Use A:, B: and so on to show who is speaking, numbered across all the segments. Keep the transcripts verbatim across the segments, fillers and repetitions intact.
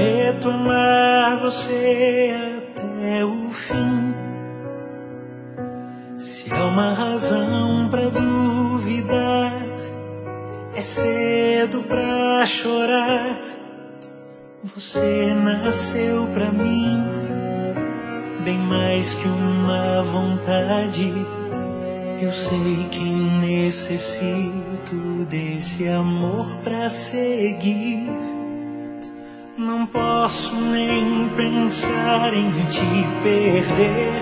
A: Prometo amar você até o fim. Se há uma razão pra duvidar, é cedo pra chorar. Você nasceu pra mim, bem mais que uma vontade. Eu sei que necessito desse amor pra seguir. Não posso nem pensar em te perder.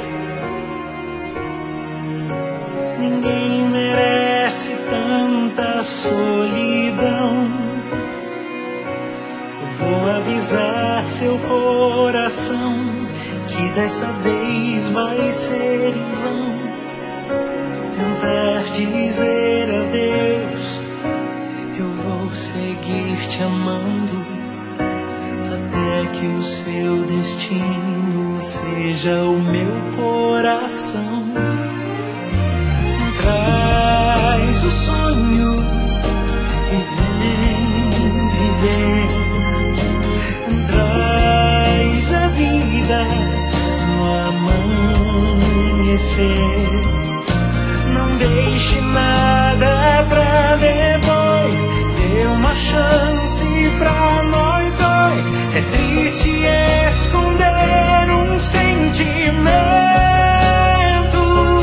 A: Ninguém merece tanta solidão. Vou avisar seu coração que dessa vez vai ser em vão. Tentar dizer adeus, eu vou seguir te amando até que o seu destino seja o meu coração. Traz o sonho e vem viver. Traz a vida no amanhecer. Não deixe nada pra depois. Dê uma chance pra nós dois. É triste esconder um sentimento.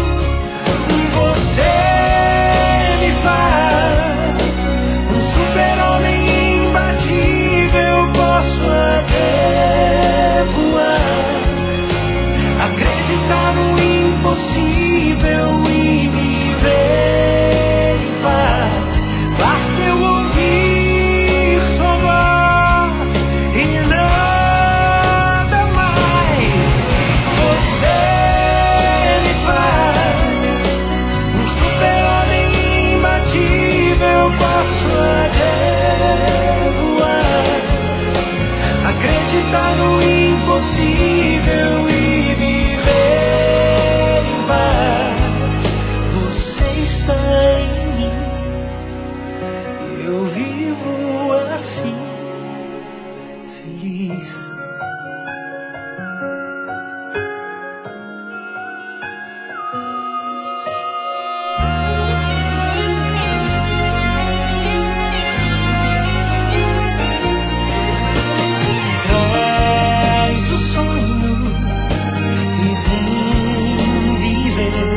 A: Você me faz um super-homem imbatível. Posso até voar, acreditar no impossível e viver em paz. Basta eu ouvir sua voz e nada mais. Você me faz um super-homem imbatível. Posso até voar, acreditar no impossível e viver em paz. Você está em mim, eu vivo assim, feliz. Traz o sonho e vem viver.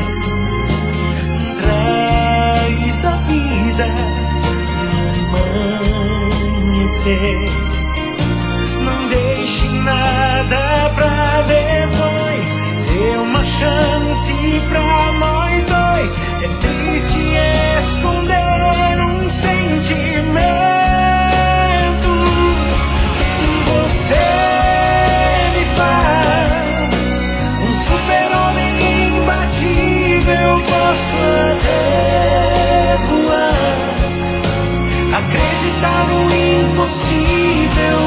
A: Traz a vida no amanhecer. Não deixe nada pra depois. Dê uma chance pra nós dois. É triste esconder um sentimento. Você me faz um super-homem imbatível. Posso até voar, acreditar no impossível